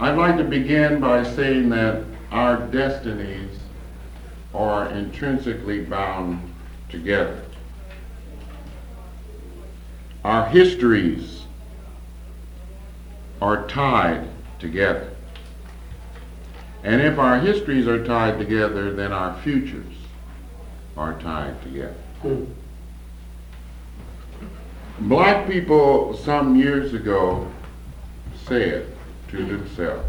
I'd like to begin by saying that our destinies are intrinsically bound together. Our histories are tied together. And if our histories are tied together, then our futures are tied together. Black people some years ago said to themselves,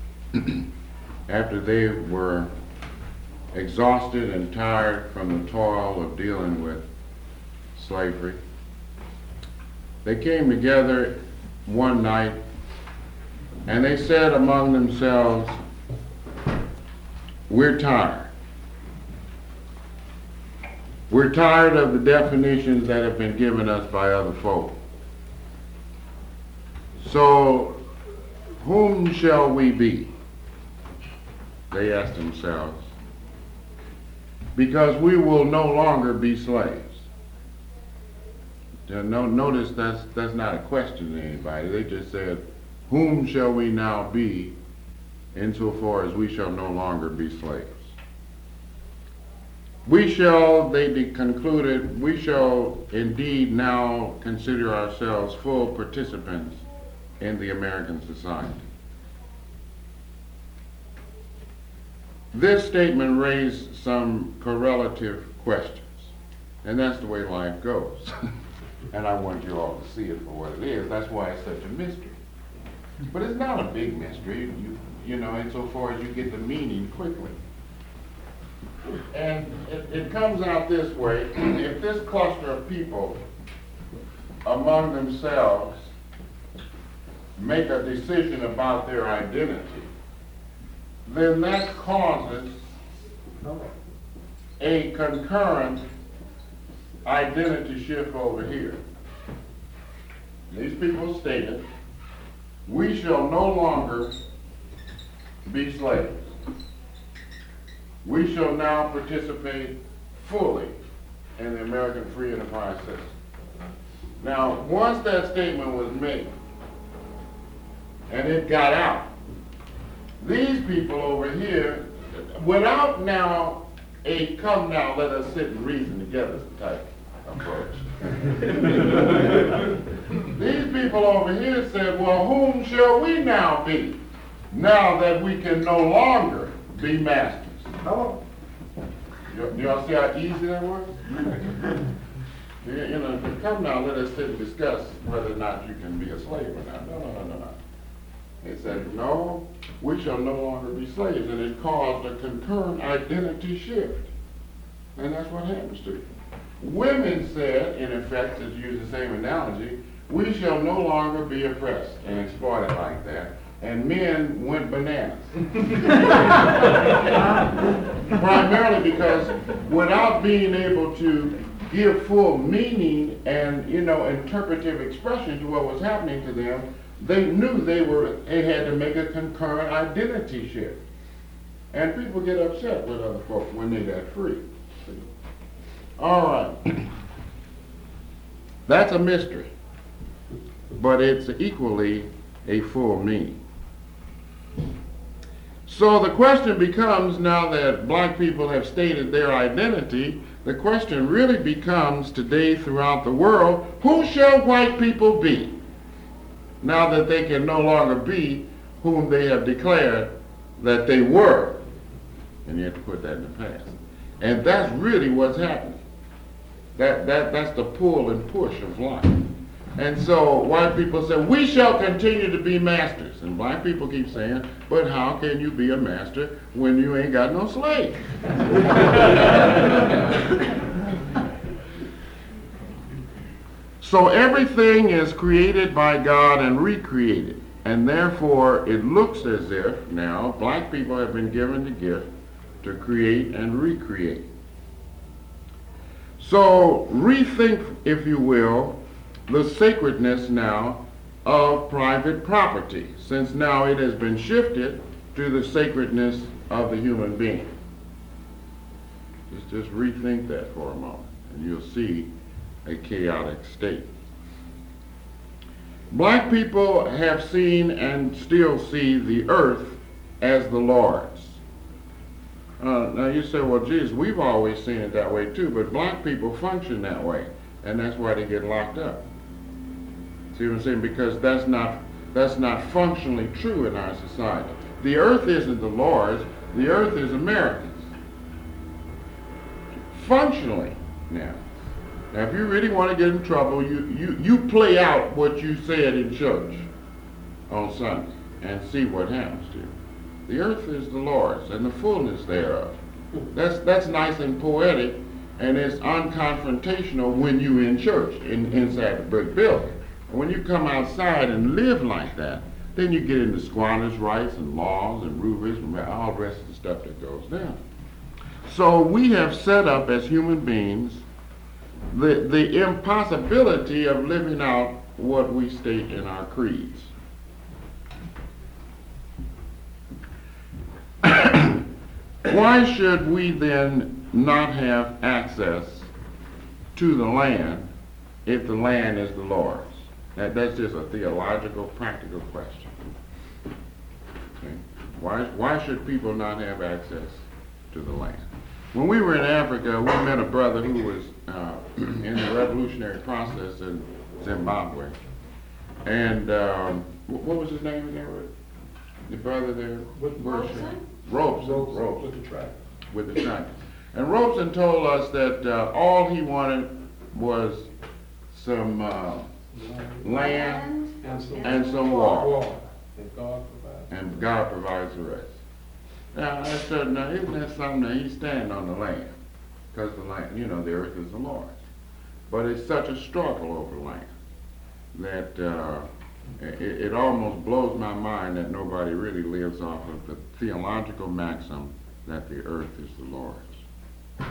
after they were exhausted and tired from the toil of dealing with slavery, they came together one night and they said among themselves, we're tired. We're tired of the definitions that have been given us by other folk. So, whom shall we be? They asked themselves. Because we will no longer be slaves. Notice that's not a question to anybody. They just said, whom shall we now be insofar as we shall no longer be slaves? We shall, they concluded, we shall indeed now consider ourselves full participants in the American society. This statement raised some correlative questions, and that's the way life goes. And I want you all to see it for what it is. That's why it's such a mystery. But it's not a big mystery, you know, insofar as you get the meaning quickly. And it comes out this way. If this cluster of people among themselves make a decision about their identity, then that causes a concurrent identity shift over here. These people stated, we shall no longer be slaves. We shall now participate fully in the American free enterprise system. Now, once that statement was made, and it got out, these people over here, without now a come now, let us sit and reason together type approach. These people over here said, well, whom shall we now be, now that we can no longer be masters? Y'all see how easy that works? You know, come now, let us sit and discuss whether or not you can be a slave or not. No. They said, no, we shall no longer be slaves. And it caused a concurrent identity shift. And that's what happens to you. Women said, in effect, to use the same analogy, we shall no longer be oppressed and exploited like that. And men went bananas. Primarily because without being able to give full meaning and, you know, interpretive expression to what was happening to them, they knew they had to make a concurrent identity shift. And people get upset with other folks when they're that free. All right. That's a mystery. But it's equally a full meaning. So the question becomes, now that black people have stated their identity, the question really becomes today throughout the world, who shall white people be? Now that they can no longer be whom they have declared that they were. And you have to put that in the past. And that's really what's happening. That's the pull and push of life. And so white people say, we shall continue to be masters. And black people keep saying, but how can you be a master when you ain't got no slave? So everything is created by God and recreated. And therefore it looks as if now black people have been given the gift to create and recreate. So rethink, if you will, the sacredness now of private property, since now it has been shifted to the sacredness of the human being. Just rethink that for a moment, and you'll see a chaotic state. Black people have seen and still see the earth as the Lord's. Now you say, well, geez, we've always seen it that way too, but black people function that way, and that's why they get locked up. See what I'm saying? Because that's not functionally true in our society. The earth isn't the Lord's, the earth is Americans. Functionally, now. Now, if you really want to get in trouble, you play out what you said in church on Sunday and see what happens to you. The earth is the Lord's and the fullness thereof. That's nice and poetic, and it's unconfrontational when you're in church, inside the brick building. And when you come outside and live like that, then you get into squatters' rights and laws and rubrics and all the rest of the stuff that goes down. So we have set up as human beings the impossibility of living out what we state in our creeds. Why should we then not have access to the land if the land is the Lord's? That's just a theological, practical question. Okay? Why should people not have access to the land? When we were in Africa, we met a brother who was in the revolutionary process in Zimbabwe. And what was his name again? The brother there? Robeson. With the tractor. And Robeson told us that all he wanted was some land and some water. And God provides the rest. Now, I said, now isn't that something that he's standing on the land? Because the land, the earth is the Lord's. But it's such a struggle over land that it almost blows my mind that nobody really lives off of the theological maxim that the earth is the Lord's.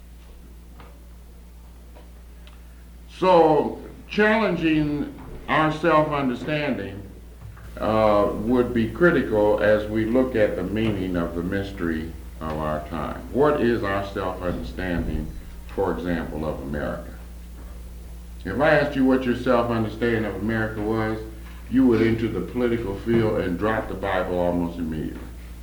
So, challenging our self-understanding would be critical as we look at the meaning of the mystery of our time. What is our self-understanding, for example, of America? If I asked you what your self-understanding of America was, you would enter the political field and drop the Bible almost immediately.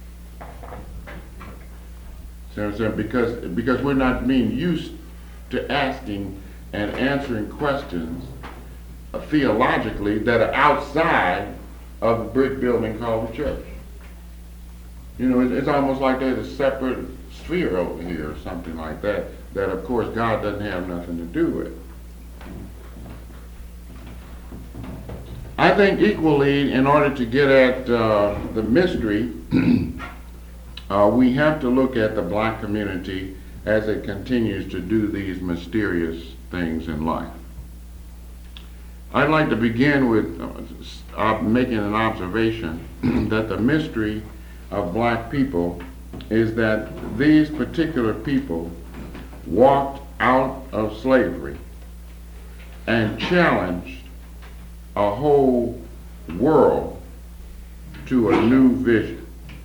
See what I'm saying? Because we're not being used to asking and answering questions theologically that are outside of the brick building called the church. It's almost like there's a separate sphere over here or something like that of course God doesn't have nothing to do with. I think equally, in order to get at the mystery, we have to look at the black community as it continues to do these mysterious things in life. I'd like to begin with making an observation that the mystery of black people is that these particular people walked out of slavery and challenged a whole world to a new vision.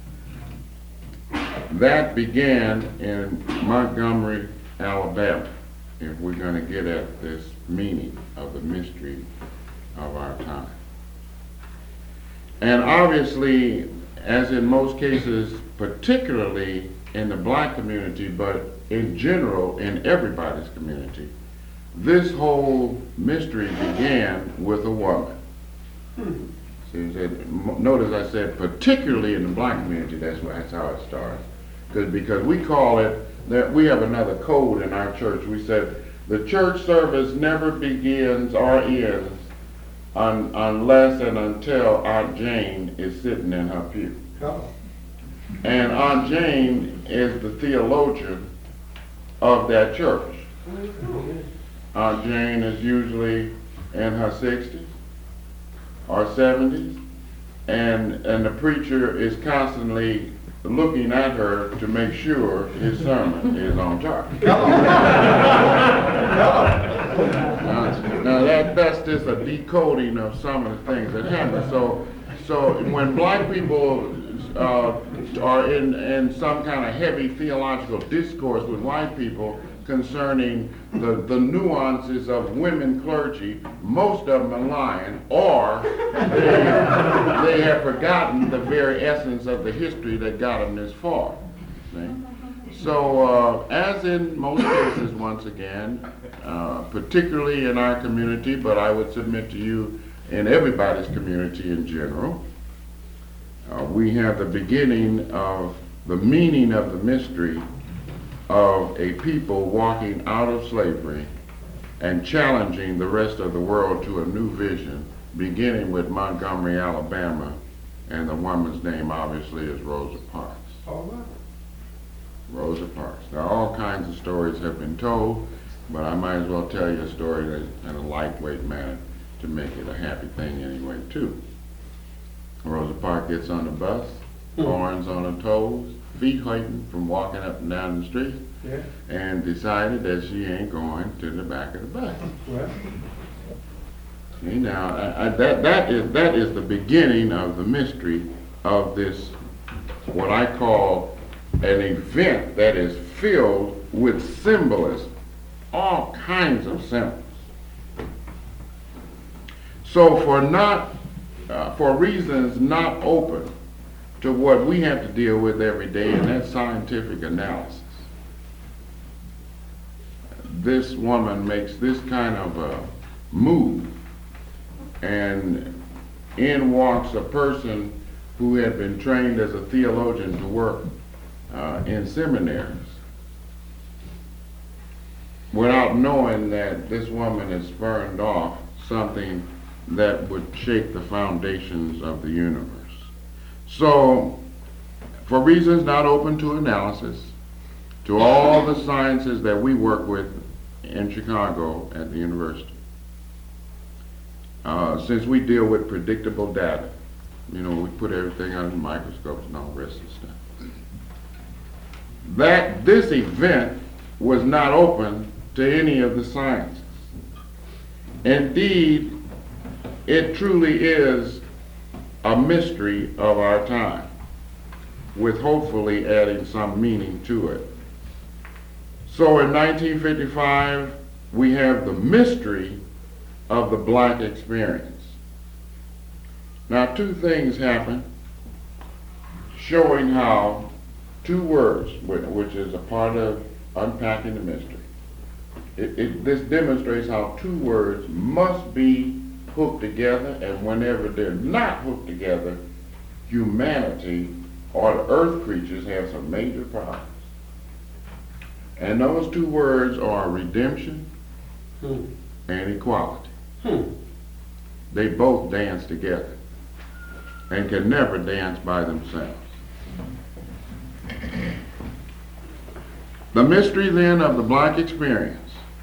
That began in Montgomery, Alabama, if we're going to get at this meaning of the mystery of our time. And obviously, as in most cases, particularly in the black community, but in general in everybody's community, this whole mystery began with a woman. See, notice I said particularly in the black community, that's how it starts. Because we call it, that we have another code in our church. We said the church service never begins or ends unless and until Aunt Jane is sitting in her pew. And Aunt Jane is the theologian of that church. Aunt Jane is usually in her 60s or 70s, and the preacher is constantly looking at her to make sure his sermon is on target. Now that's just a decoding of some of the things that happen. So when black people are in some kind of heavy theological discourse with white people, concerning the nuances of women clergy. Most of them are lying, or they have forgotten the very essence of the history that got them this far. See? So, as in most cases, once again, particularly in our community, but I would submit to you in everybody's community in general, we have the beginning of the meaning of the mystery of a people walking out of slavery and challenging the rest of the world to a new vision, beginning with Montgomery, Alabama, and the woman's name obviously is Rosa Parks. All right. Rosa Parks. Now, all kinds of stories have been told, but I might as well tell you a story that's in a lightweight manner to make it a happy thing anyway, too. Rosa Parks gets on the bus, horns on her toes, feet hurting from walking up and down the street, Yeah. and decided that she ain't going to the back of the bus. Well, See, now, that is the beginning of the mystery of this, what I call an event that is filled with symbolism, all kinds of symbols. So for reasons not open to what we have to deal with every day, and that's scientific analysis, this woman makes this kind of a move, and in walks a person who had been trained as a theologian to work in seminaries, without knowing that this woman has spurned off something that would shake the foundations of the universe. So, for reasons not open to analysis, to all the sciences that we work with in Chicago at the university, since we deal with predictable data, we put everything under microscopes and all the rest of the stuff, that this event was not open to any of the sciences. Indeed, it truly is a mystery of our time, with hopefully adding some meaning to it. So in 1955, we have the mystery of the black experience. Now, two things happen showing how two words, which is a part of unpacking the mystery, this demonstrates how two words must be hooked together, and whenever they're not hooked together, humanity or the earth creatures have some major problems. And those two words are redemption and equality. They both dance together and can never dance by themselves. The mystery then of the black experience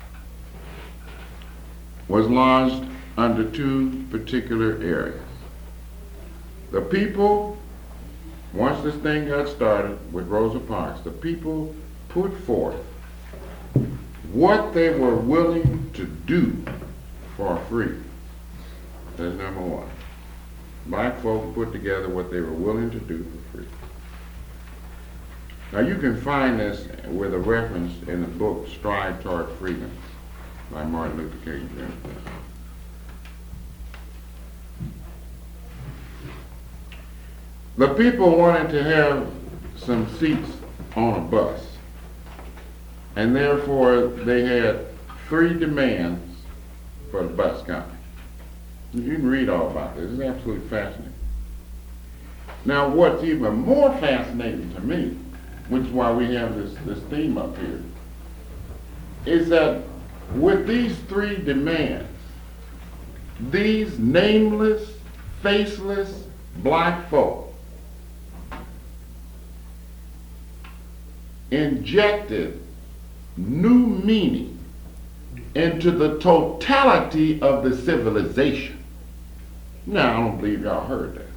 was lodged under two particular areas. The people, once this thing got started with Rosa Parks, the people put forth what they were willing to do for free. That's number one. Black folk put together what they were willing to do for free. Now you can find this with a reference in the book Stride Toward Freedom by Martin Luther King Jr. The people wanted to have some seats on a bus, and therefore they had three demands for the bus company. You can read all about this. It's absolutely fascinating. Now, what's even more fascinating to me, which is why we have this theme up here, is that with these three demands, these nameless, faceless black folk injected new meaning into the totality of the civilization. Now, I don't believe y'all heard that.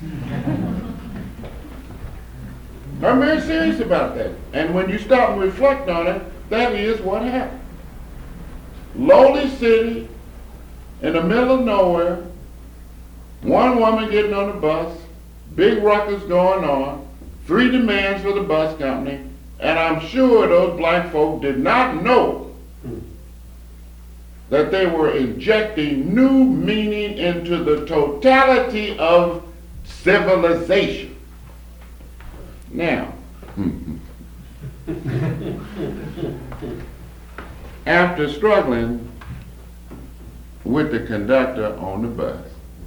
I'm very serious about that. And when you stop and reflect on it, that is what happened. Lowly city, in the middle of nowhere, one woman getting on the bus, big ruckus going on, three demands for the bus company, And I'm sure those black folk did not know that they were injecting new meaning into the totality of civilization. Now, after struggling with the conductor on the bus,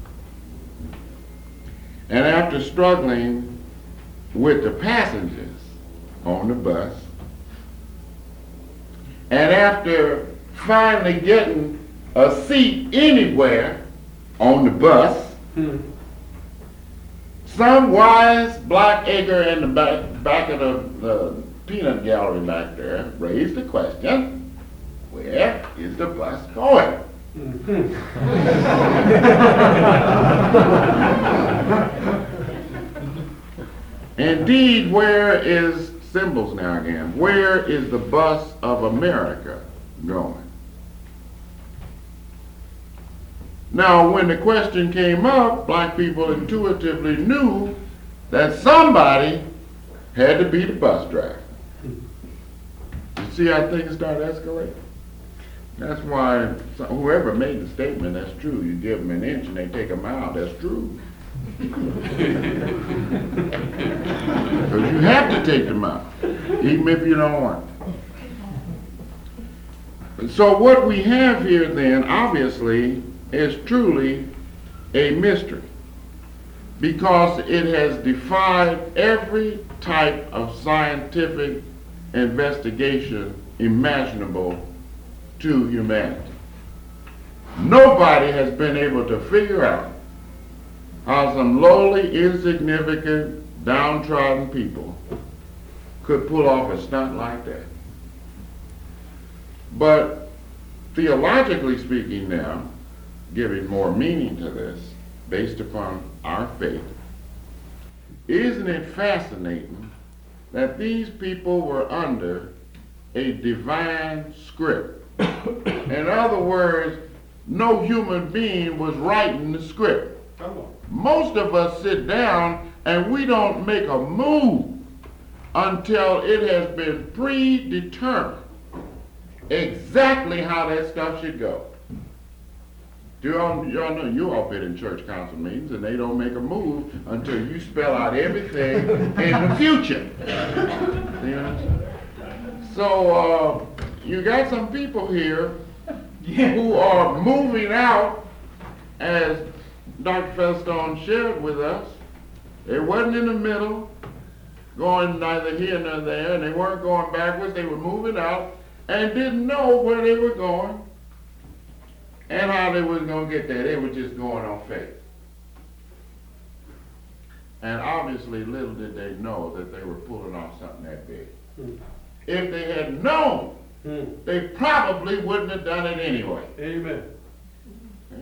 and after struggling with the passengers on the bus, and after finally getting a seat anywhere on the bus, some wise black egger in the back of the peanut gallery back there raised the question, where is the bus going? Indeed, where is symbols now again? Where is the bus of America going? Now, when the question came up, black people intuitively knew that somebody had to be the bus driver. You see how things start escalating? That's why whoever made the statement, that's true. You give them an inch and they take a mile, that's true. Because you have to take the mile, even if you don't want to. So what we have here then, obviously, is truly a mystery, because it has defied every type of scientific investigation imaginable to humanity. Nobody has been able to figure out how some lowly, insignificant, downtrodden people could pull off a stunt like that. But theologically speaking now, giving more meaning to this based upon our faith, isn't it fascinating that these people were under a divine script? In other words, no human being was writing the script. Most of us sit down and we don't make a move until it has been predetermined exactly how that stuff should go. Y'all know you all been in church council meetings and they don't make a move until you spell out everything in the future. See what I'm saying? So you got some people here who are moving out, as Dr. Featherstone shared with us. They wasn't in the middle, going neither here nor there, and they weren't going backwards. They were moving out and didn't know where they were going and how they was going to get there. They were just going on faith. And obviously, little did they know that they were pulling off something that big. If they had known, they probably wouldn't have done it anyway. Amen. Okay?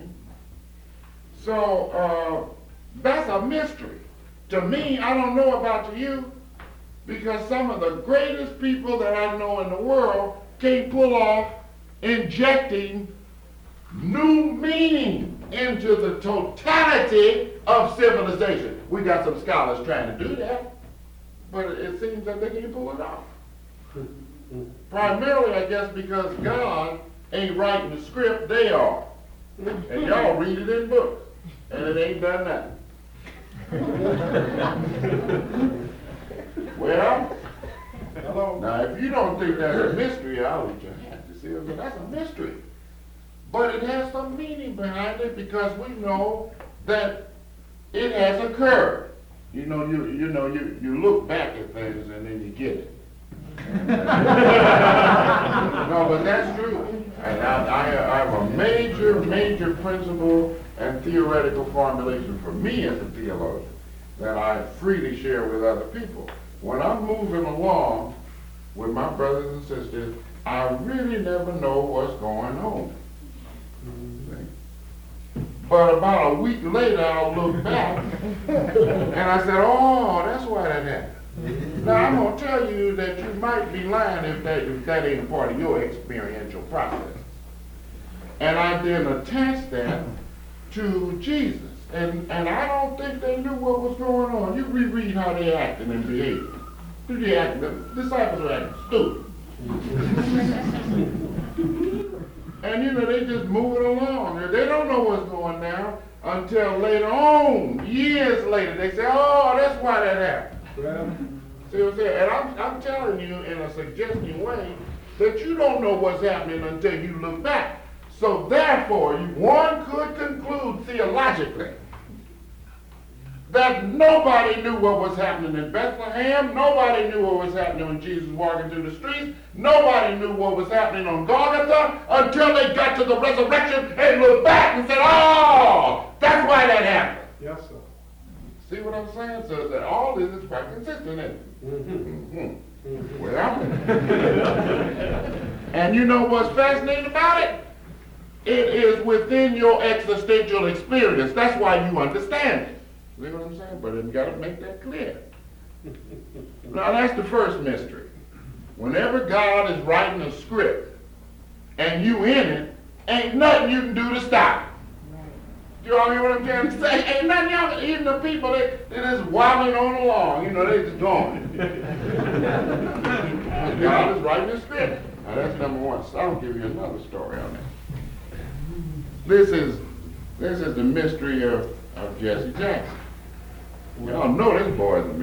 So that's a mystery. To me, I don't know about you, because some of the greatest people that I know in the world can't pull off injecting new meaning into the totality of civilization. We got some scholars trying to do that, but it seems that they can't pull it off. Primarily, I guess, because God ain't writing the script, they are. And y'all read it in books, and it ain't done nothing. Well, hello. Now, if you don't think that's a mystery, I'll let you have to see it. That's a mystery. But it has some meaning behind it, because we know that it has occurred. You look back at things and then you get it. No, but that's true. And I have a major principle and theoretical formulation for me as a theologian that I freely share with other people. When I'm moving along with my brothers and sisters, I really never know what's going on. But about a week later, I'll look back and I said, oh, that's why that happened. Now, I'm going to tell you that you might be lying if that ain't part of your experiential process. And I then attached that to Jesus. And I don't think they knew what was going on. You reread how they acted and behaved. The disciples were acting stupid. And you know, they just moving along. They don't know what's going down until later on, years later, they say, oh, that's why that happened. Well, See what I'm saying? And I'm telling you in a suggesting way that you don't know what's happening until you look back. So therefore, one could conclude theologically that nobody knew what was happening in Bethlehem. Nobody knew what was happening when Jesus was walking through the streets. Nobody knew what was happening on Golgotha until they got to the resurrection and looked back and said, oh, that's why that happened. yes, sir. See what I'm saying? So that all this is quite consistent, isn't it? Mm-hmm. Mm-hmm. Well, and you know what's fascinating about it? It is within your existential experience. That's why you understand it. See what I'm saying? But you got to make that clear. Now that's the first mystery. Whenever God is writing a script and you in it, ain't nothing you can do to stop it. You all hear what I'm trying to say? Ain't nothing y'all, even the people that just wobbling on along, you know, they just going. God is writing a script. Now that's number one. So I'll give you another story on that. This is the mystery of Jesse Jackson. Y'all know this boy is a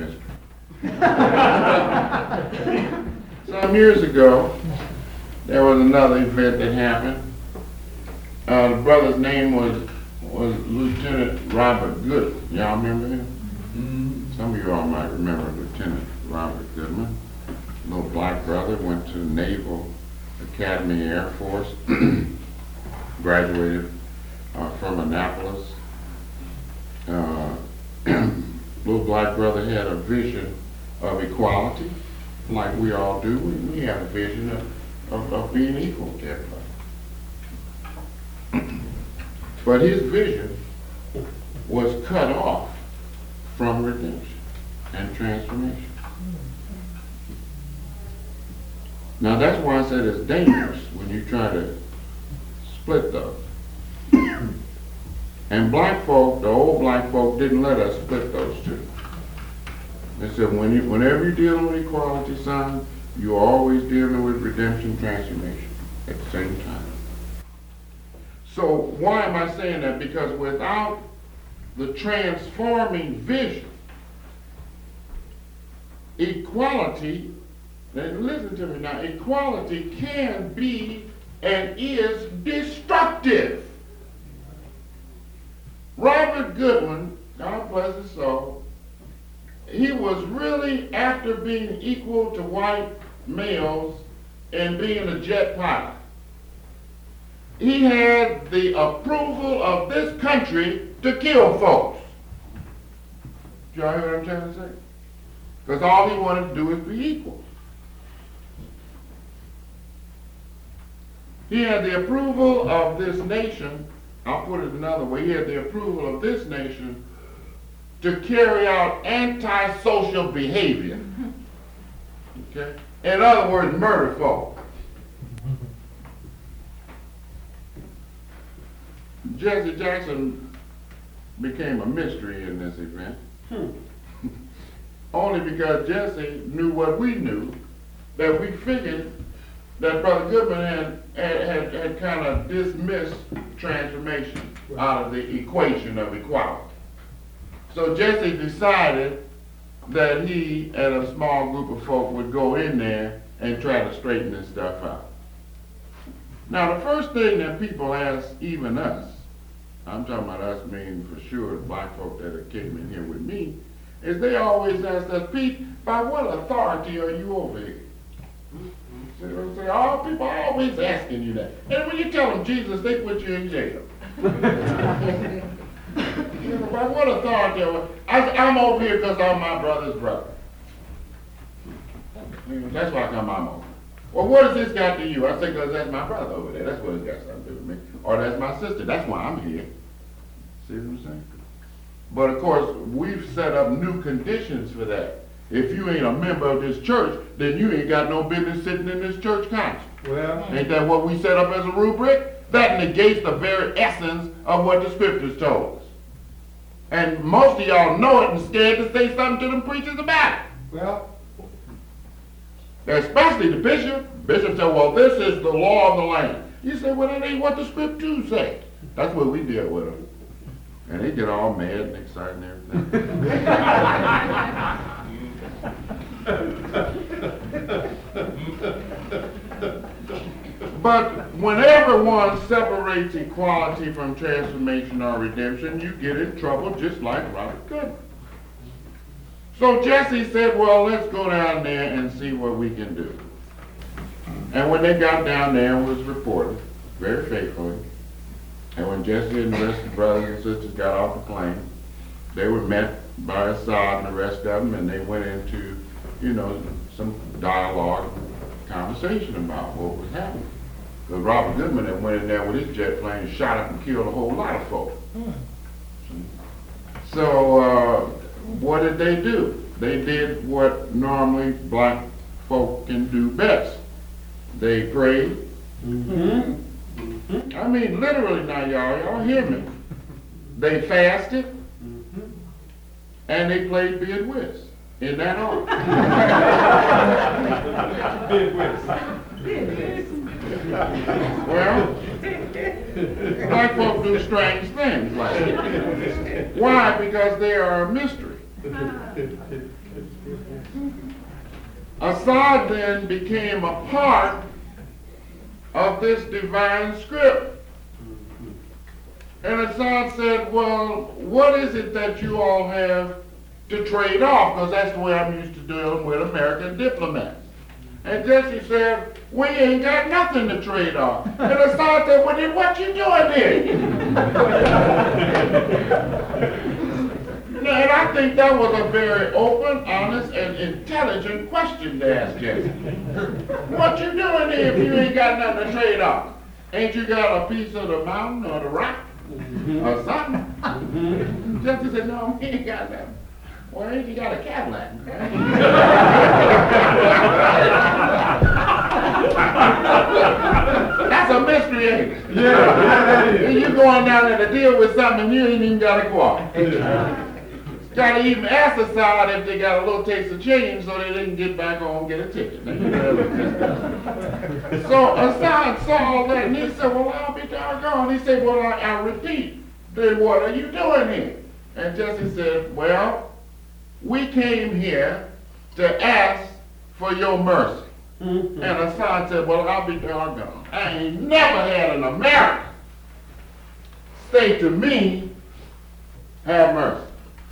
mystery. Some years ago, there was another event that happened. The brother's name was Lieutenant Robert Goodman. Y'all remember him? Mm-hmm. Some of you all might remember Lieutenant Robert Goodman. Little black brother, went to the Naval Academy Air Force, graduated from Annapolis. Little black brother had a vision of equality, like we all do. We have a vision of being equal to everybody. But his vision was cut off from redemption and transformation. Now that's why I said it's dangerous when you try to split those. And black folk, the old black folk, didn't let us split those two. They said whenever you're dealing with equality, son, you're always dealing with redemption, transformation at the same time. So why am I saying that? Because without the transforming vision, equality, and listen to me now, equality can be and is destructive. Robert Goodman, God bless his soul, he was really after being equal to white males and being a jet pilot. He had the approval of this country to kill folks. Do y'all hear what I'm trying to say? Because all he wanted to do is be equal. He had the approval of this nation. I'll put it another way. He had the approval of this nation to carry out antisocial behavior. Okay? In other words, murder folk. Jesse Jackson became a mystery in this event. Only because Jesse knew what we knew, that we figured that Brother Goodman had kind of dismissed transformation out of the equation of equality. So Jesse decided that he and a small group of folk would go in there and try to straighten this stuff out. Now the first thing that people ask, even us, I'm talking about us meaning for sure the black folk that came in here with me, is they always ask us, Pete, by what authority are you over here? See what I'm saying? All people are always asking you that. And when you tell them Jesus, they put you in jail. You know, by what authority? I'm over here because I'm my brother's brother. That's why I'm over. Well, what has this got to you? I say, because that's my brother over there. That's what it's got something to do with me. Or that's my sister. That's why I'm here. See what I'm saying? But of course, we've set up new conditions for that. If you ain't a member of this church, then you ain't got no business sitting in this church council. Well, ain't that what we set up as a rubric? That negates the very essence of what the scriptures told us. And most of y'all know it and scared to say something to them preachers about it. well, Especially the bishop. Bishop said, well, this is the law of the land. You say, well, that ain't what the scriptures say. That's what we deal with them. And they get all mad and excited and everything. But whenever one separates equality from transformation or redemption, you get in trouble just like Robert Goodman. So Jesse said, well, let's go down there and see what we can do. And when they got down there, it was reported very faithfully. And when Jesse and the rest of the brothers and sisters got off the plane, they were met by Assad and the rest of them, and they went into, some dialogue, conversation about what was happening. Because Robert Goodman had went in there with his jet plane and shot up and killed a whole lot of folks. So what did they do? They did what normally black folk can do best. They prayed. I mean, literally now, y'all hear me. They fasted, and they played bid whist. In that order. Bid whist. Well, black folk do strange things like that. Why? Because they are a mystery. Assad then became a part of this divine script. And Assad said, well, what is it that you all have to trade off? Because that's the way I'm used to dealing with American diplomats. And Jesse said, we ain't got nothing to trade off. And Assad said, well, then what you doing here? And I think that was a very open, honest, and intelligent question to ask Jesse. What you doing here if you ain't got nothing to trade off? Ain't you got a piece of the mountain or the rock or something? Jesse said, no, we ain't got nothing. Well, ain't you got a Cadillac? That's a mystery, ain't it? Yeah. You going down there to deal with something and you ain't even got to go off. Got to even ask Assad if they got a little taste of change so they didn't get back home and get a ticket. So Assad saw all that and he said, well, I'll be doggone. He said, well, I repeat, then what are you doing here? And Jesse said, well, we came here to ask for your mercy. And Assad said, well, I'll be doggone. I ain't never had an American say to me, have mercy.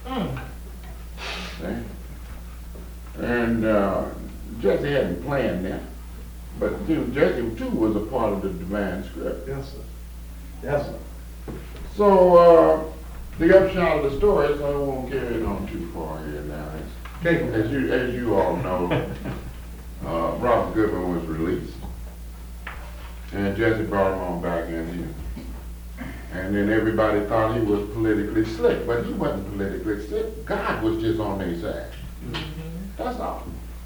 See? And Jesse hadn't planned that. But Jesse, too, was a part of the divine script. Yes, sir. Yes, sir. So, the upshot of the story, so I won't carry it on too far here now. As you all know, Robert Goodman was released. And Jesse brought him on back in here. And then everybody thought he was politically slick, but he wasn't politically slick. God was just on their side. That's all.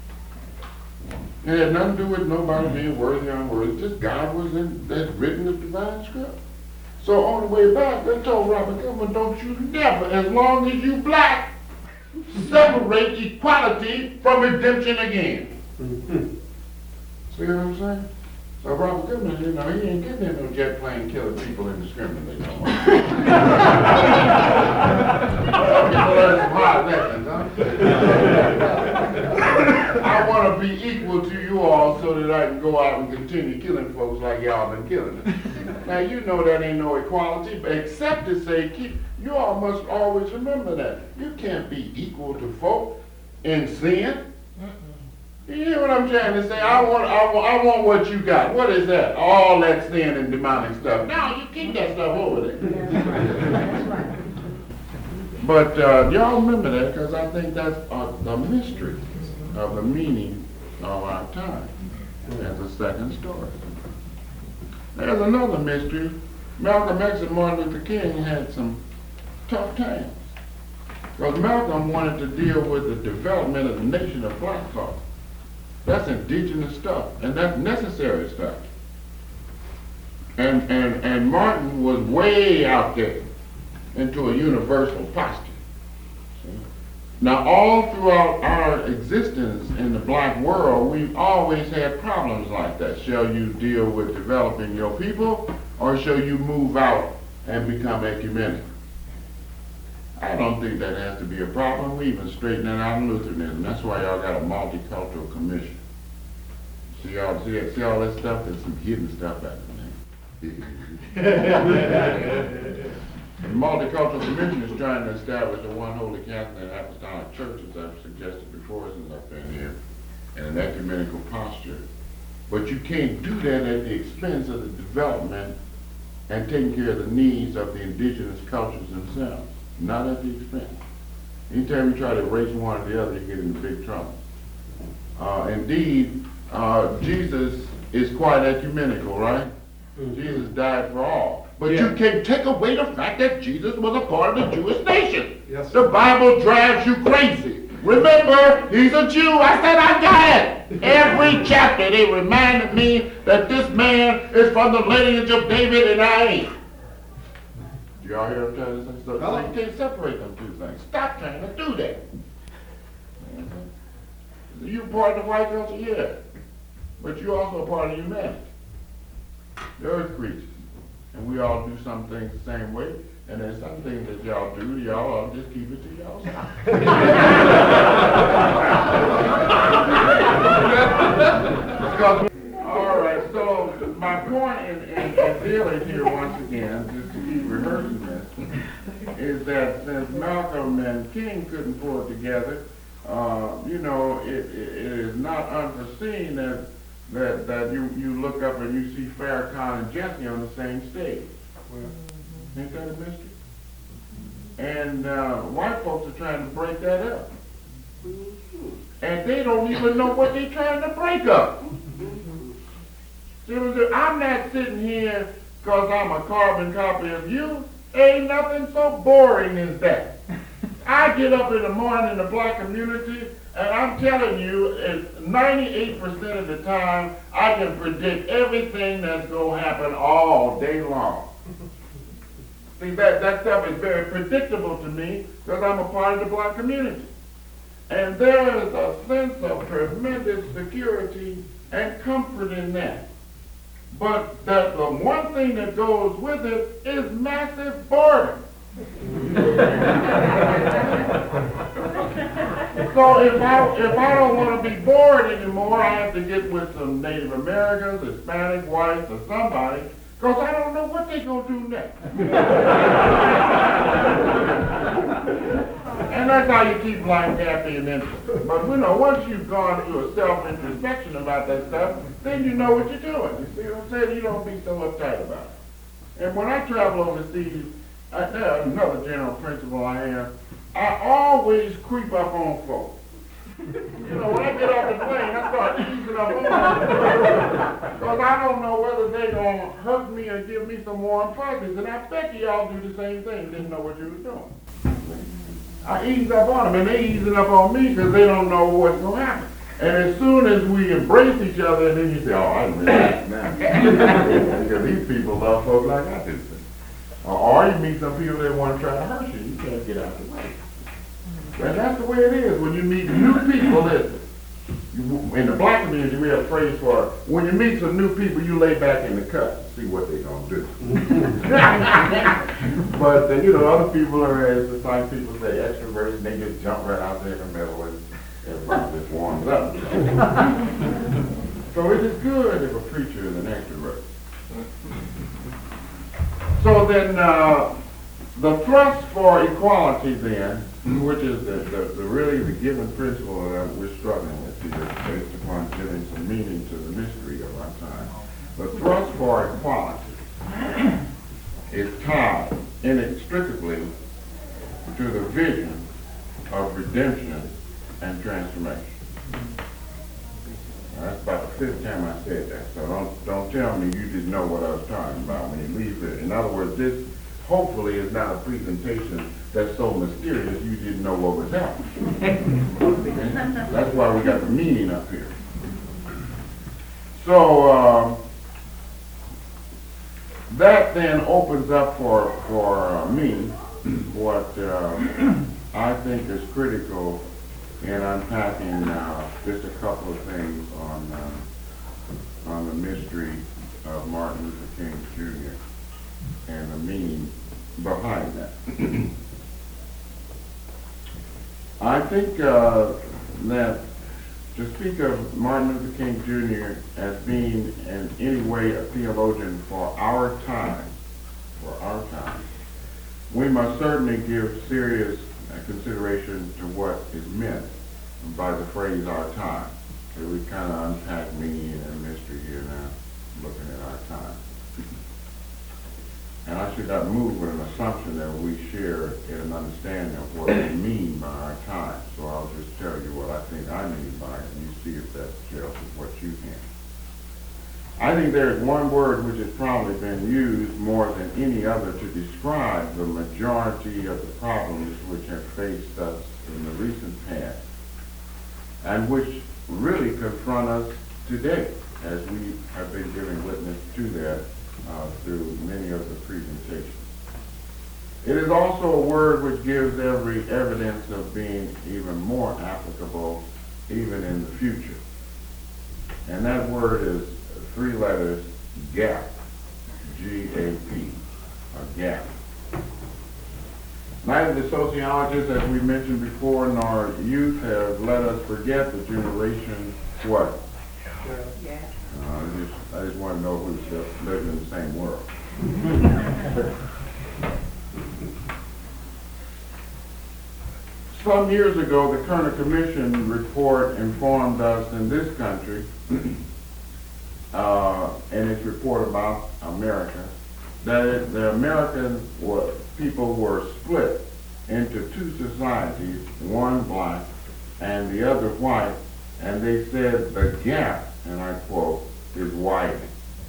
It had nothing to do with nobody being worthy or unworthy. Just God was that's written the divine script. So on the way back, they told Robert Goodman, don't you never, as long as you black, separate equality from redemption again. See what I'm saying? So Robert Goodman, he ain't getting in no jet plane killing people indiscriminately no more. People learn some hard lessons, huh? I want to be equal to you all so that I can go out and continue killing folks like y'all been killing them. Now you know that ain't no equality, but except to say, you all must always remember that. You can't be equal to folk in sin. You hear what I'm trying to say? I want what you got. What is that? All that sin and demonic stuff. No, you keep that stuff over there. That's right. But y'all remember that because I think that's the mystery of the meaning of our time. There's a second story. There's another mystery. Malcolm X and Martin Luther King had some tough times. Because Malcolm wanted to deal with the development of the nation of black folk. That's indigenous stuff, and that's necessary stuff. And Martin was way out there into a universal posture. See? Now, all throughout our existence in the black world, we've always had problems like that. Shall you deal with developing your people, or shall you move out and become ecumenical? I don't think that has to be a problem. We even straighten that out in Lutheranism. That's why y'all got a multicultural commission. See all that stuff? There's some hidden stuff out there. The Multicultural Commission is trying to establish a one holy Catholic and Apostolic Church, as I've suggested before, since I've been here, in an ecumenical posture. But you can't do that at the expense of the development and taking care of the needs of the indigenous cultures themselves. Not at the expense. Anytime you try to erase one or the other, you get into big trouble. Indeed, Jesus is quite ecumenical, right? Jesus died for all. But you can't take away the fact that Jesus was a part of the Jewish nation. Yes, The Bible drives you crazy. Remember, he's a Jew. I said I got it. Every chapter they reminded me that this man is from the lineage of David and I ain't. Do y'all hear him tell this stuff? So you can't separate them two things. Stop trying to do that. You part of the white culture, yeah. But you're also a part of humanity. The earth creatures. And we all do some things the same way. And there's some things that y'all do, y'all ought to just keep it to yourself. All right, so my point in dealing here once again, just to keep rehearsing this, is that since Malcolm and King couldn't pull it together, it is not unforeseen that you look up and you see Farrakhan and Jesse on the same stage. Ain't that a mystery? And white folks are trying to break that up. And they don't even know what they're trying to break up. See, I'm not sitting here because I'm a carbon copy of you. Ain't nothing so boring as that. I get up in the morning in the black community, and I'm telling you, 98% of the time, I can predict everything that's going to happen all day long. See, that stuff is very predictable to me because I'm a part of the black community. And there is a sense of tremendous security and comfort in that. But the one thing that goes with it is massive boredom. So if I don't want to be bored anymore, I have to get with some Native Americans, Hispanic, whites, or somebody, because I don't know what they're going to do next. And that's how you keep life happy and interesting. But once you've gone through a self-introspection about that stuff, then you know what you're doing. You see what I'm saying? You don't be so uptight about it. And when I travel overseas, there's another general principle I have. I always creep up on folks. When I get off the plane, I start easing up on them. Because I don't know whether they're going to hurt me or give me some warm fuzzies. And I bet y'all do the same thing. Didn't know what you were doing. I ease up on them, and they easing up on me because they don't know what's going to happen. And as soon as we embrace each other, then you say, oh, I relax now. Because these people love folks like I do. Or you meet some people that want to try to hurt you. You can't get out the way. And that's the way it is. When you meet new people, in the black community, we have a phrase for when you meet some new people, you lay back in the cut and see what they're going to do. But, other people are, as the science people say, extroverted, and they just jump right out there in the middle and everybody just warms up. So it is good if a preacher is an extrovert. So then, the thrust for equality then, which is really the given principle that we're struggling with here, based upon giving some meaning to the mystery of our time. The thrust for equality is tied inextricably to the vision of redemption and transformation. That's about the fifth time I said that, so don't tell me you didn't know what I was talking about when you leave it. In other words, this hopefully is not a presentation that's so mysterious you didn't know what was happening. Okay? That's why we got the meaning up here. So that then opens up for me what I think is critical in unpacking just a couple of things on the mystery of Martin Luther King Jr. and the meaning behind that. I think that to speak of Martin Luther King Jr. as being in any way a theologian for our time, we must certainly give serious consideration to what is meant by the phrase our time. So we kind of unpack meaning and mystery here now, looking at our time. And I should not move with an assumption that we share in an understanding of what we mean by our time. So I'll just tell you what I think I mean by it, and you see if that gels with what you can. I think there is one word which has probably been used more than any other to describe the majority of the problems which have faced us in the recent past, and which really confront us today, as we have been giving witness to that through many of the presentations. It is also a word which gives every evidence of being even more applicable even in the future. And that word is 3 letters, GAP, G-A-P, a gap. Neither the sociologists, as we mentioned before, nor youth have let us forget the generation what? Yeah. I just want to know who's living in the same world. Some years ago, the Kerner Commission report informed us in this country, in its report about America, that the American people were split into 2 societies, one black and the other white, and they said the gap, and I quote, is widening.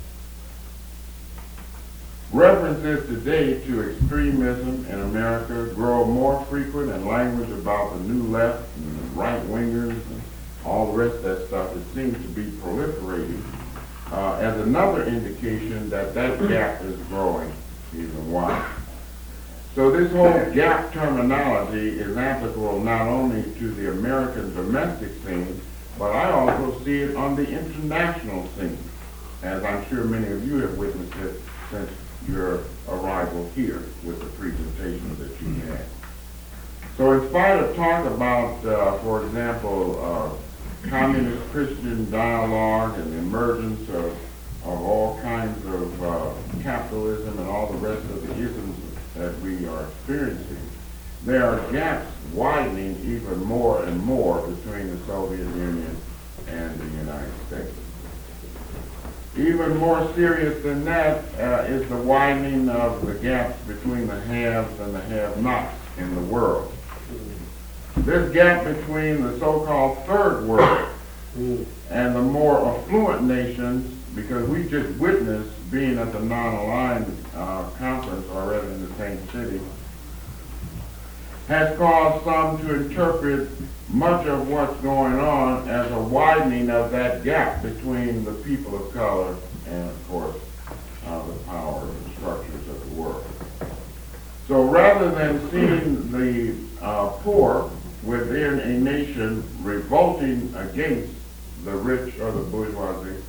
References today to extremism in America grow more frequent, and language about the new left and the right-wingers and all the rest of that stuff, it seems to be proliferating as another indication that that gap is growing even wider. So this whole gap terminology is applicable not only to the American domestic scene, but I also see it on the international scene, as I'm sure many of you have witnessed it since your arrival here with the presentations that you had. So in spite of talk about, for example, communist Christian dialogue and the emergence of all kinds of capitalism and all the rest of the isms that we are experiencing, there are gaps widening even more and more between the Soviet Union and the United States. Even more serious than that is the widening of the gaps between the haves and the have-nots in the world. This gap between the so-called third world and the more affluent nations, because we just witnessed being at the non-aligned conference, or rather in the same city, has caused some to interpret much of what's going on as a widening of that gap between the people of color and, of course, the power and structures of the world. So rather than seeing the poor within a nation revolting against the rich or the bourgeoisie,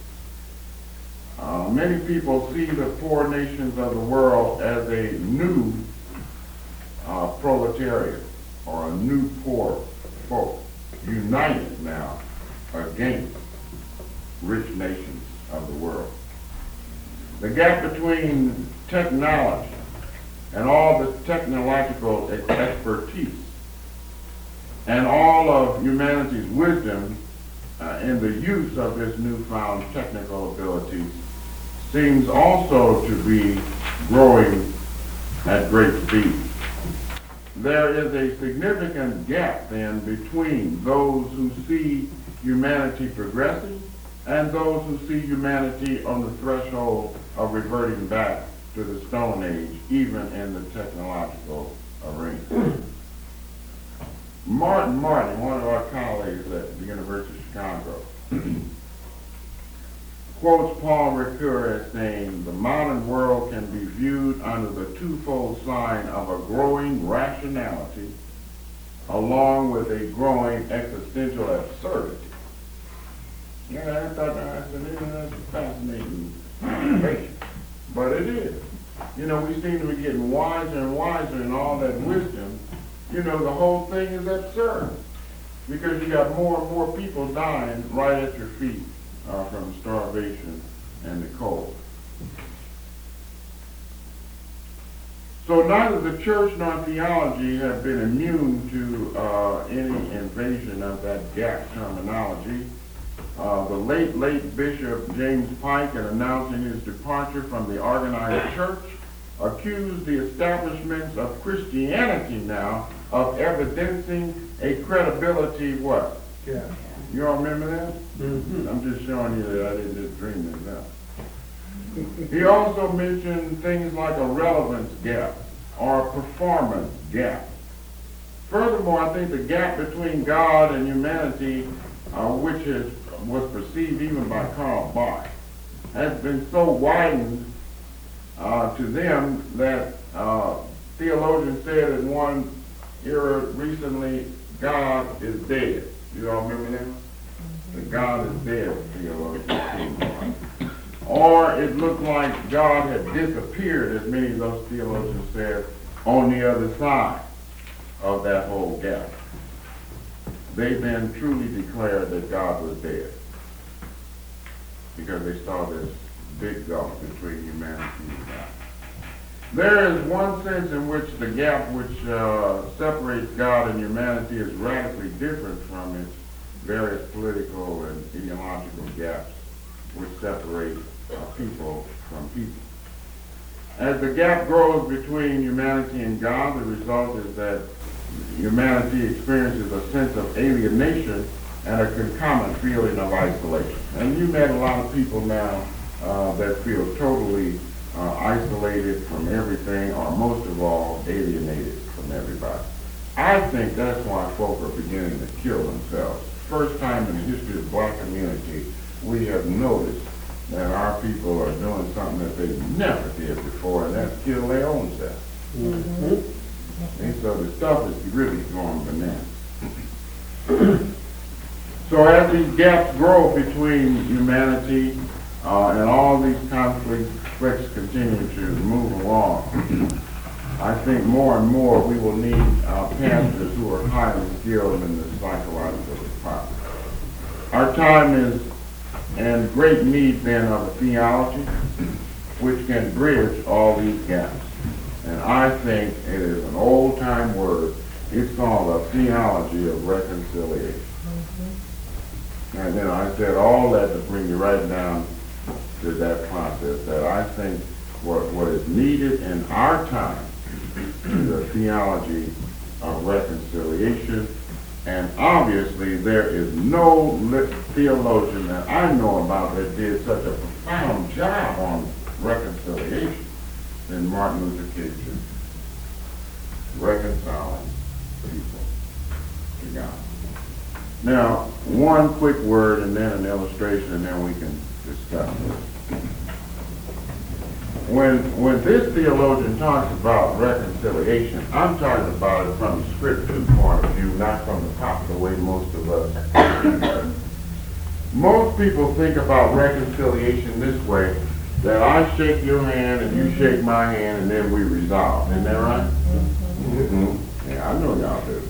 many people see the poor nations of the world as a new proletariat or a new poor folk united now against rich nations of the world. The gap between technology and all the technological expertise and all of humanity's wisdom in the use of this newfound technical abilities seems also to be growing at great speed. There is a significant gap then between those who see humanity progressing and those who see humanity on the threshold of reverting back to the Stone Age, even in the technological arena. Martin, one of our colleagues at the University of Chicago, quotes Paul Ricoeur as saying, "The modern world can be viewed under the twofold sign of a growing rationality along with a growing existential absurdity. Yeah, I thought that's a fascinating observation, but it is. You know, we seem to be getting wiser and wiser in all that wisdom. You know, the whole thing is absurd because you got more and more people dying right at your feet from starvation and the cold. So neither the church nor theology have been immune to any invasion of that gap terminology. The late Bishop James Pike, in announcing his departure from the organized church, accused the establishments of Christianity now of evidencing a credibility what? Yeah. You all remember that? Mm-hmm. I'm just showing you that I didn't just dream this up. He also mentioned things like a relevance gap or a performance gap. Furthermore, I think the gap between God and humanity, which was perceived even by Karl Barth, has been so widened to them that theologians said in one era recently, God is dead. You all remember that? That God is dead, theologians. Or it looked like God had disappeared, as many of those theologians said, on the other side of that whole gap. They then truly declared that God was dead because they saw this big gulf between humanity and God. There is one sense in which the gap which separates God and humanity is radically different from its various political and ideological gaps which separate people from people. As the gap grows between humanity and God, the result is that humanity experiences a sense of alienation and a concomitant feeling of isolation. And you met a lot of people now that feel totally isolated from everything, or most of all, alienated from everybody. I think that's why folk are beginning to kill themselves. First time in the history of the black community, we have noticed that our people are doing something that they never did before, and that's kill their own self. Mm-hmm. And so the stuff is really going bananas. So as these gaps grow between humanity and all these conflicts continue to move along, I think more and more we will need pastors who are highly skilled in the psychological department. Our time is in great need then of a theology which can bridge all these gaps. And I think it is an old-time word. It's called a theology of reconciliation. Mm-hmm. And then I said all that to bring you right down to that process, that I think what is needed in our time is a theology of reconciliation. And obviously there is no theologian that I know about that did such a profound job on reconciliation than Martin Luther King Jr. Reconciling people to God. Now, one quick word and then an illustration, and then we can discuss this. When this theologian talks about reconciliation, I'm talking about it from the scripture point of view, not from the popular way most of us. Most people think about reconciliation this way, that I shake your hand and you shake my hand and then we resolve. Isn't that right? Mm-hmm. Yeah, I know y'all do.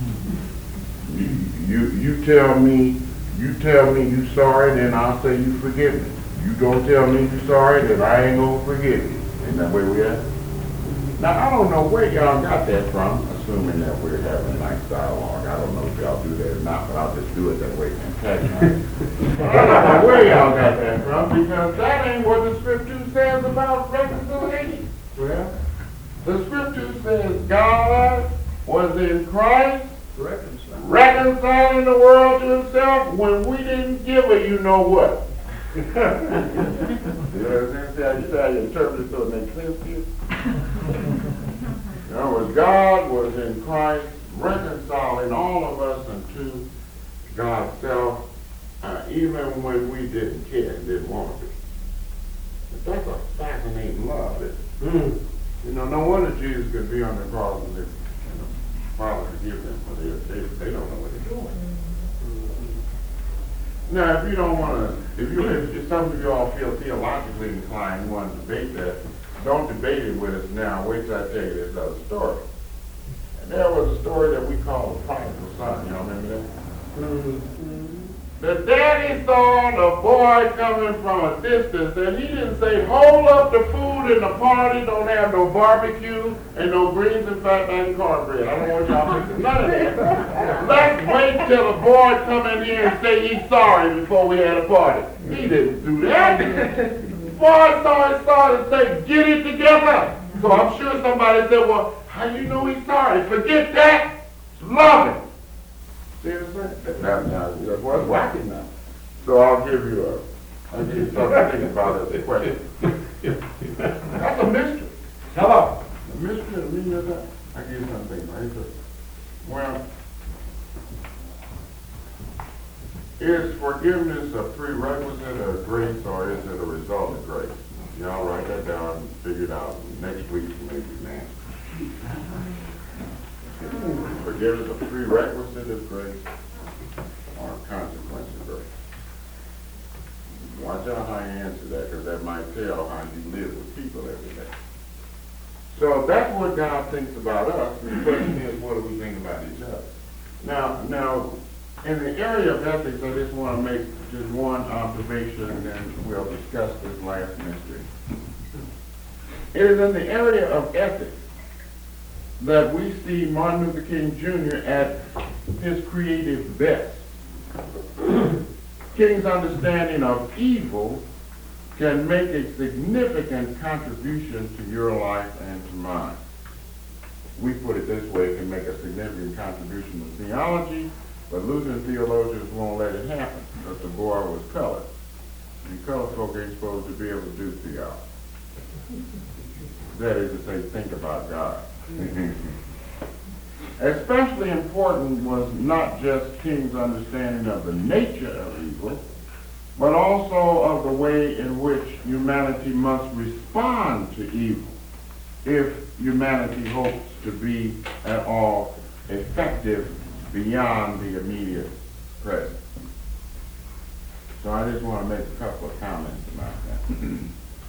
You tell me you sorry, then I'll say you forgive me. You don't tell me you sorry, then I ain't gonna forgive you. Isn't that where we at? Now I don't know where y'all got that from, assuming that we're having a nice dialogue. I don't know if y'all do that or not, but I'll just do it that way and tag you. I don't know where y'all got that from, because that ain't what the scripture says about reconciliation. Well, the scripture says God was in Christ reconciling the world to himself when we didn't give a you know what. You understand how you interpret it so it makes sense to you? In other words, God was in Christ reconciling all of us unto God's self, even when we didn't care and didn't want to be. But that's a fascinating love, isn't it? You know, no wonder Jesus could be on the cross and live. Father, forgive them, for they don't know what they're doing. Now, if you don't want to, if some of you all feel theologically inclined, you want to debate that, don't debate it with us now. Wait till I tell you this other story. And there was a story that we call the prodigal son. Y'all remember that? The daddy saw the boy coming from a distance, and he didn't say, hold up the food in the party, don't have no barbecue, and no greens and fat and cornbread. I don't want y'all mixing none of that. Let's wait till the boy come in here and say he's sorry before we had a party. He didn't do that. Boy saw his son and said, get it together. So I'm sure somebody said, well, how you know he's sorry? Forget that. Love him. See what I'm saying? Now, that's what's wacky now. So I'll give you something to think about as a question. That's a mystery. Hello. A mystery of reading that. I give you something, right? Well, is forgiveness a prerequisite of grace, or is it a result of grace? Y'all write that down and figure it out. Next week, maybe, man. Forgiveness a prerequisite of grace or a consequence of grace? Watch out how you answer that, because that might tell how you live with people every day. So that's what God thinks about us. And the question is, what do we think about each other? Now, in the area of ethics, I just want to make just one observation, and then we'll discuss this last mystery. It is in the area of ethics that we see Martin Luther King Jr. at his creative best. King's understanding of evil can make a significant contribution to your life and to mine. We put it this way, it can make a significant contribution to theology, but Lutheran theologians won't let it happen because the boy was colored. And colored folk ain't supposed to be able to do theology. That is to say, think about God. Especially important was not just King's understanding of the nature of evil, but also of the way in which humanity must respond to evil if humanity hopes to be at all effective beyond the immediate present. So I just want to make a couple of comments about that.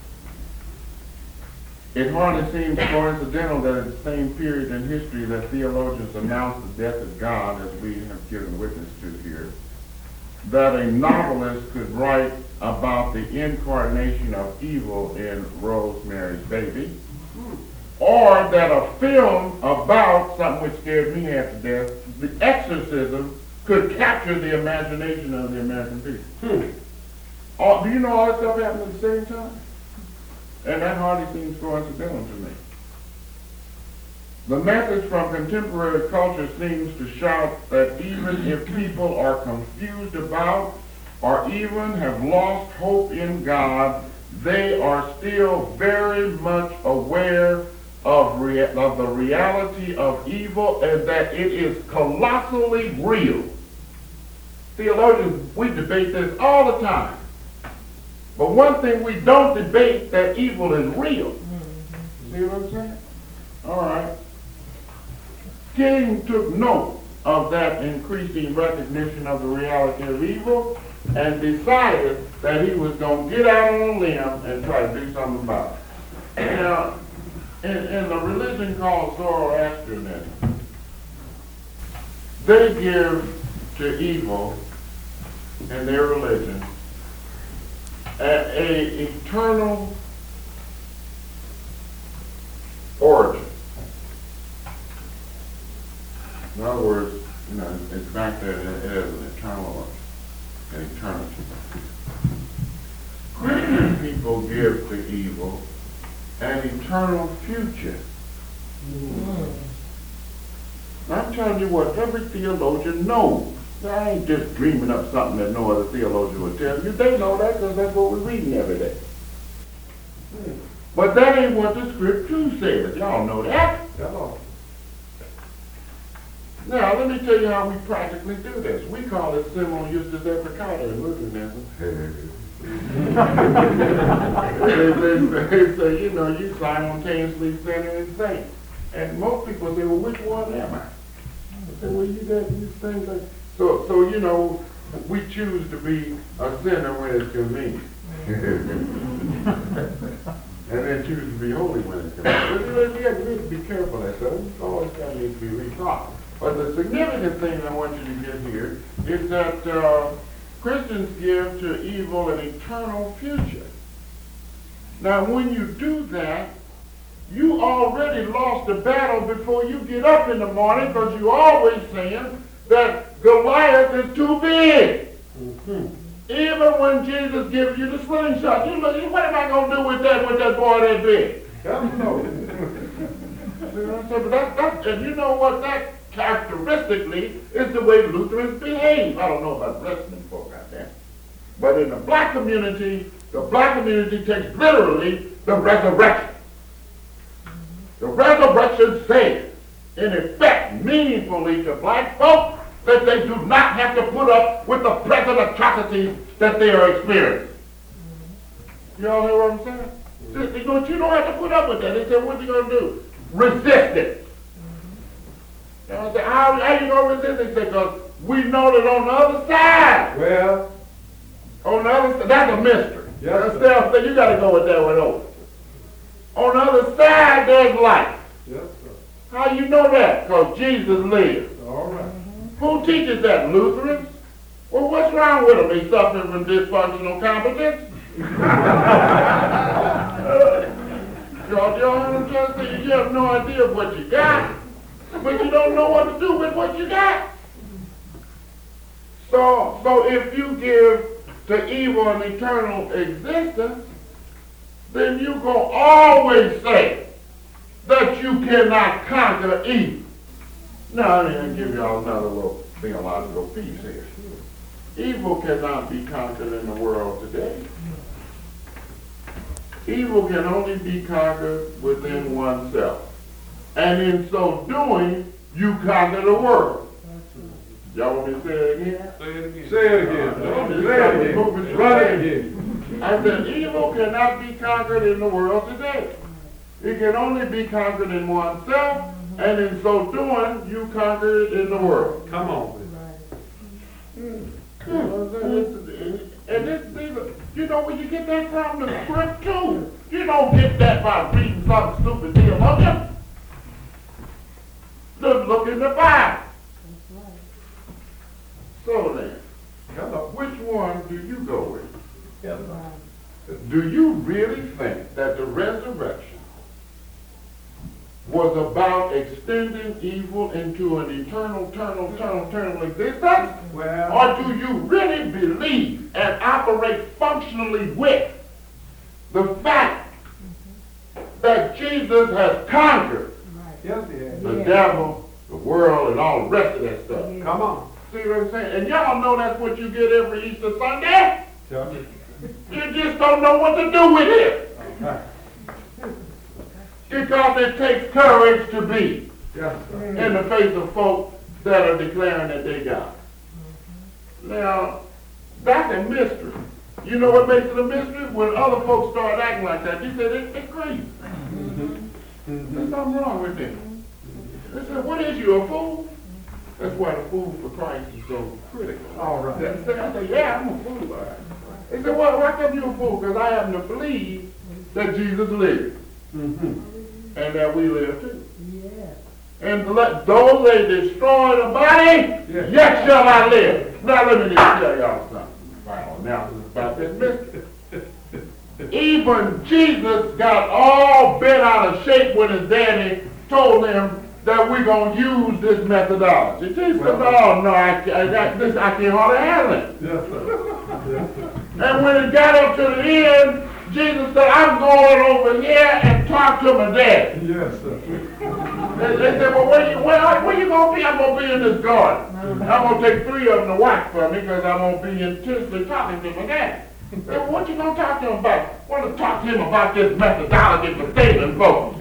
It hardly seems coincidental that at the same period in history that theologians announced the death of God, as we have given witness to here, that a novelist could write about the incarnation of evil in Rosemary's Baby, or that a film about something which scared me half to death, The Exorcism, could capture the imagination of the American people. Do you know all that stuff happened at the same time? And that hardly seems coincidental to me. The message from contemporary culture seems to shout that even if people are confused about or even have lost hope in God, they are still very much aware of the reality of evil and that it is colossally real. Theologians, we debate this all the time. But one thing we don't debate, that evil is real. See what I'm saying? All right. King took note of that increasing recognition of the reality of evil and decided that he was going to get out on a limb and try to do something about it. Now, in the religion called Zoroastrianism, they give to evil in their religion a eternal origin. In other words, it's back there as an eternal origin, an eternity. Christian people give to evil an eternal future. I'm telling you what every theologian knows. I ain't just dreaming up something that no other theologian would tell you. They know that because that's what we're reading every day. But that ain't what the scriptures say, but y'all know that. Hello. Now, let me tell you how we practically do this. We call it simul justus et peccator in Lutheranism. They say, you simultaneously sinner and saint. And most people say, well, which one am I? I said, well, you got these things like, so you know, we choose to be a sinner when it's convenient. And then choose to be holy when it's convenient. But we have to be careful of that stuff. It's always got to be rethought. But the significant thing I want you to get here is that Christians give to evil an eternal future. Now, when you do that, you already lost the battle before you get up in the morning, because you're always saying that Goliath is too big. Mm-hmm. Even when Jesus gives you the slingshot, you look, what am I going to do with that boy that big? And you know what? That characteristically is the way Lutherans behave. I don't know about listening folk out there. But in the black community takes literally the resurrection. The resurrection says, in effect, meaningfully to black folk, that they do not have to put up with the present atrocities that they are experiencing. You all hear what I'm saying? You don't have to put up with that. They said, what are you going to do? Resist it. You know, I said, how are you going to resist it? They said, because we know that on the other side, Well, on the other side, that's a mystery. Yes, So you got to go with that one over. On the other side, there's life. yes, sir. How you know that? Because Jesus lives. All right. Who teaches that? Lutherans? Well, what's wrong with them? They suffering from dysfunctional competence? Y'all understand? You have no idea of what you got, but you don't know what to do with what you got. So if you give to evil an eternal existence, then you gonna always say that you cannot conquer evil. Now, let me give y'all another little theological piece here. Evil cannot be conquered in the world today. Evil can only be conquered within oneself. And in so doing, you conquer the world. Y'all want me to say it again? Say it again. Say it again. Run it again. I said, evil cannot be conquered in the world today. It can only be conquered in oneself, and in so doing, you conquer it in the world. Come on. And this, you know where you get that from? The script too. You don't get that by reading some stupid theologian. Just look in the Bible. So then, which one do you go with? Do you really think that the resurrection was about extending evil into an eternal existence? Well, or do you really believe and operate functionally with the fact that Jesus has conquered yes, he has. the devil, the world, and all the rest of that stuff? Come on. See what I'm saying? And y'all know that's what you get every Easter Sunday. Tell me. You just don't know what to do with it. Right. Because it takes courage to be Yes, sir. in the face of folks that are declaring that they God. Now, that's a mystery. You know what makes it a mystery? When other folks start acting like that, you say they're crazy. There's something wrong with them. They say, what is you, a fool? That's why the fool for Christ is so critical. All right. I say, yeah, I'm a fool. All right. They say, well, why come you a fool? Because I happen to believe that Jesus lived. Mm-hmm. And that we live too. And though they destroy the body, yet shall I live. Now let me just tell y'all something. Final analysis about this mystery. Even Jesus got all bent out of shape when his daddy told him that we're going to use this methodology. Jesus said, oh no, I can't hardly handle it. Yes, sir. Yes, sir. And when it got up to the end, Jesus said, I'm going over here and talk to my daddy. Yes, sir. They said, well, where you going to be? I'm going to be in this garden. I'm going to take 3 of them to watch for me because I'm going to be intensely talking to my daddy. They said, well, what you going to talk to him about? I want to talk to him about this methodology for saving folks.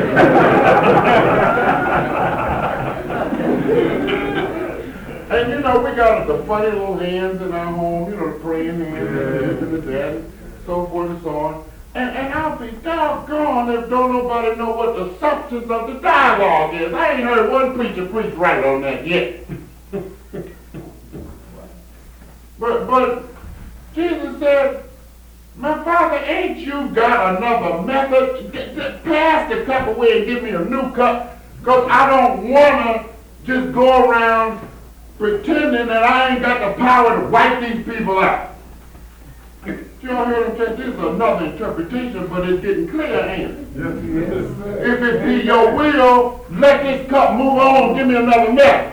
And you know, we got the funny little hands in our home, you know, the praying hands and the daddy, so forth and so on. And I'll be doggone if don't nobody know what the substance of the dialogue is. I ain't heard one preacher preach right on that yet. But Jesus said, my Father, ain't you got another method? Pass the cup away and give me a new cup, because I don't want to just go around pretending that I ain't got the power to wipe these people out. You all hear what I'm saying? This is another interpretation, but it's getting clear, ain't it? Yes. If it be your will, let this cup move on, give me another method.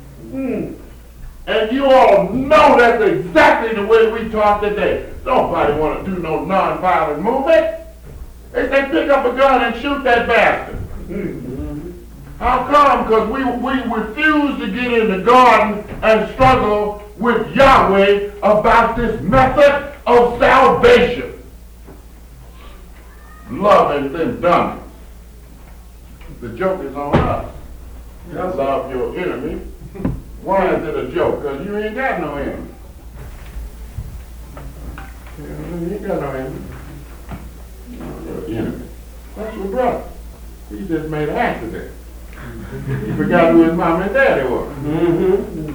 And you all know that's exactly the way we talk today. Nobody want to do no nonviolent movement. They say pick up a gun and shoot that bastard. How come? Because we refuse to get in the garden and struggle with Yahweh about this method of salvation. Loving them dummies. The joke is on us. Love your enemy. Why is it a joke? Because you ain't got no enemy. You ain't got no enemy. Your enemy. That's your brother. He just made an accident. He forgot who his mom and daddy was.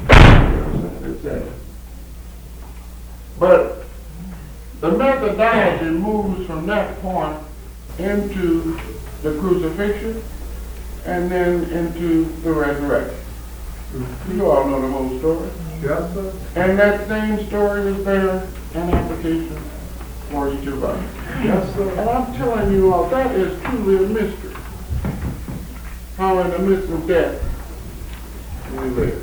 But the methodology moves from that point into the crucifixion and then into the resurrection. You all know the whole story. Yes, sir. And that same story is there in application for each of us. Yes, sir. And I'm telling you all, that is truly a mystery. How in the midst of death we live.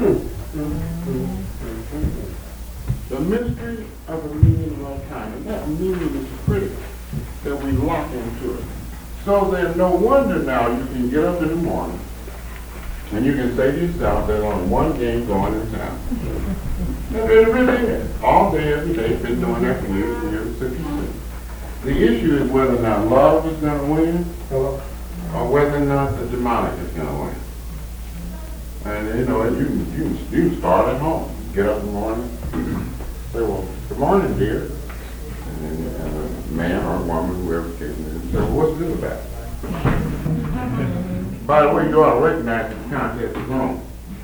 The mystery of the meaning of our time. And that meaning is critical that we lock into it. So that no wonder now you can get up in the morning and you can say to yourself, there's only one game going in town. And it really is. All day, every day, been doing that for years and years since you see. The issue is whether or not love is going to win, or whether or not the demonic is going to win. And you know, you can start at home. Get up in the morning, say, well, good morning, dear. And then a man or a woman, whoever the case is, say, well, what's this about? By the way, you ought to recognize that the contest is wrong.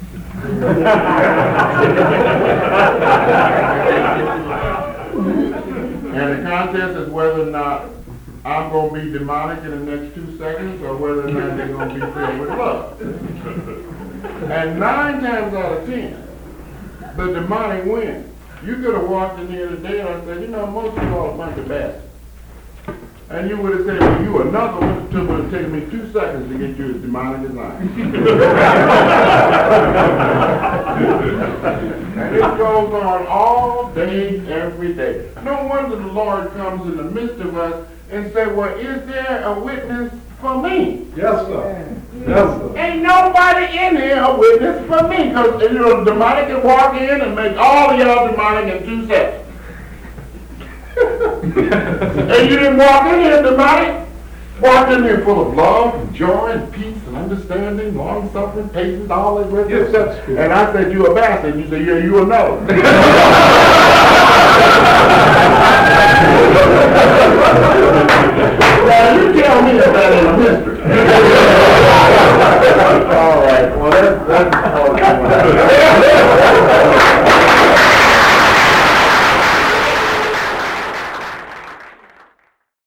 And the contest is whether or not I'm going to be demonic in the next 2 seconds or whether or not they're going to be filled with love. And 9 times out of 10, the demonic wins. You could have walked in here today and I said, you know, most of you all are a bunch of bastards. And you would have said, well, you another one, it would have taken me 2 seconds to get you as demonic as I am. And it goes on all day, every day. No wonder the Lord comes in the midst of us and say, well, is there a witness for me? Yes, sir. Yes, sir. Ain't nobody in here a witness for me. Because, you know, the demonic can walk in and make all of y'all demonic in 2 seconds. And you didn't walk in here demonic. Walked in here full of love and joy and peace and understanding, long suffering, patience, all that with Yes, that's good. And I said, you a bastard. And you said, yeah, you a no. Now you tell me if that ain't a mystery. All right. Well, that's